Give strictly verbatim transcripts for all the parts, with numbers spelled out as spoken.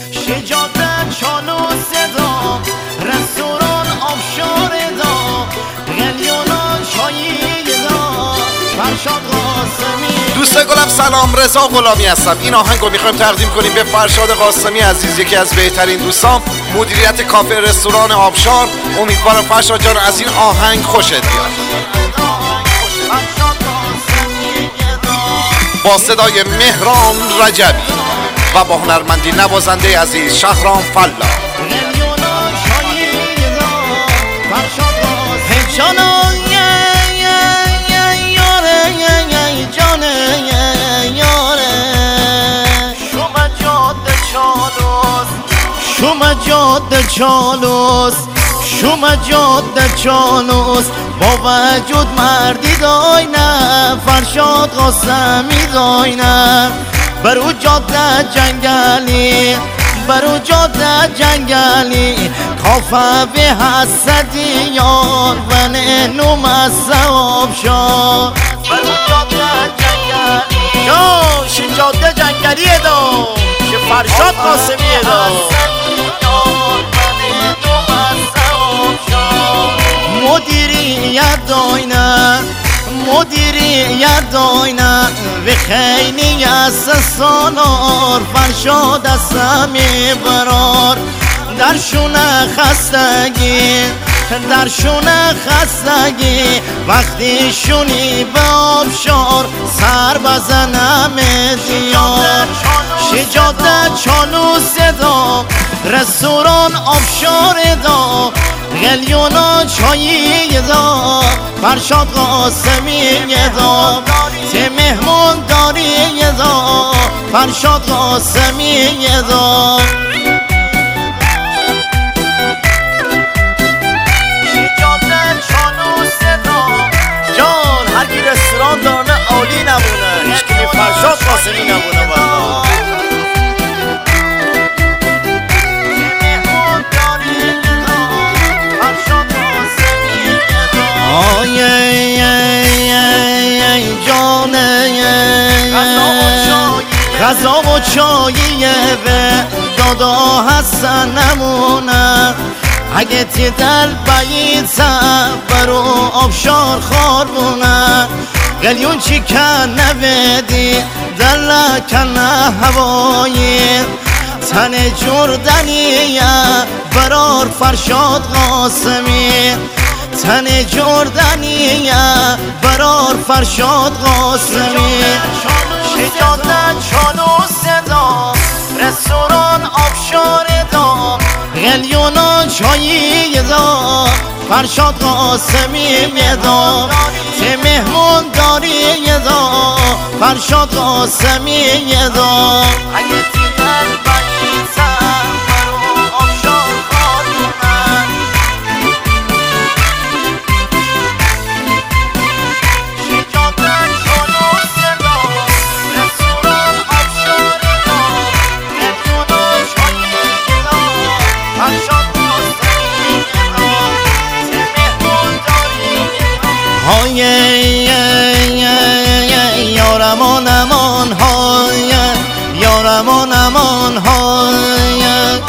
شجاعت چالوس دا رستوران آبشار دا قلیونا چایی دا فرشاد قاسمی. دوست گلم سلام، رضا غلامی هستم. این آهنگ رو میخوایم تقدیم کنیم به فرشاد قاسمی عزیز، یکی از بهترین دوستان، مدیریت کافه رستوران آبشار. امیدوارم فرشاد جان از این آهنگ خوشت بیاد. با صدای مهران رجبی و با هنرمندی نوازنده عزیز شهرام فلا. شما جاده چالوس شما جاده چالوس با وجود مردی داینه فرشاد قاسمی داینه برو جاده جنگلی برو جاده جنگلی کافه به حسدی یار و ننو مذهب شار برو جاده جنگلی یا جاده جنگلیه دا که فرشاد قاسمیه دا مدیریت داینه مدیریت داینه و خیلی از سالار فرشاد از سمی برار درشونه خستگی درشونه خستگی وقتی شونی به آبشار سر بزنم دیار شجاعت چالوس دا رستوران آبشار دا قلیونا چایی دا فرشاد قاسمی دا ته مهمون داری دا فرشاد قاسمی دا شجاعت چالوس دا جان هر کی رستوران دارنه عالی نمونه، هیچ که فرشاد قاسمی نمونه. والله غذا و چاییه و دادا هستن نمونه اگه تی دل باید برو آبشار خار بونه قلیون چی کن نویدی دل کن هوایی تن جردنیه برار فرشاد قاسمی تن جردنیه برار فرشاد قاسمی شجاعت چالوس دا رستوران آبشار دا قلیونا چایی دا فرشاد قاسمی دا ته مهمون داری دا فرشاد قاسمی دا اگه دیگر باید برو آبشار خارونن شجاعت چالوس دا رستوران آبشار دا قلیونا چایی دا فرشاد قاسمی دا ته مهمون داری های یارمان امان های یارمان امان های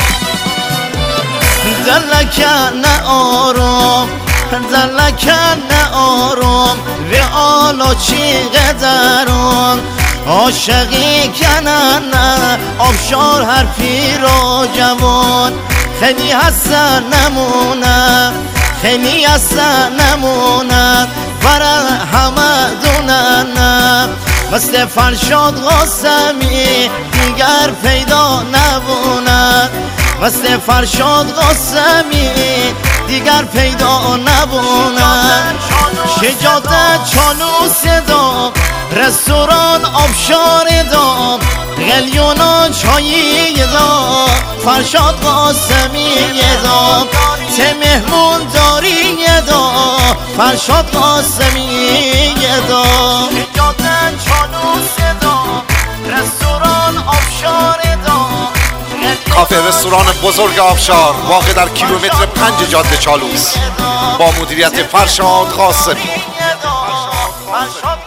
دلکن آروم دلکن آروم و آلا چی قدرون عاشقی کنن آبشار هر پیر و جوان خیلی هستن نمونه خیلی هستن نمونه برای همه دونن مثل فرشاد قاسمی دیگر پیدا نبونه مثل فرشاد قاسمی دیگر پیدا نبونه شجاعت چالوس دا رستوران آبشار دا قلیونا چایی دا فرشاد قاسمی دا ته مهمون داری دا فرشاد قاسمی دا شجاعت چالوس دا رستوران آبشار دا کافه رستوران بزرگ آبشار واقع در کیلومتر پنج جاده چالوس با مدیریت فرشاد قاسمی.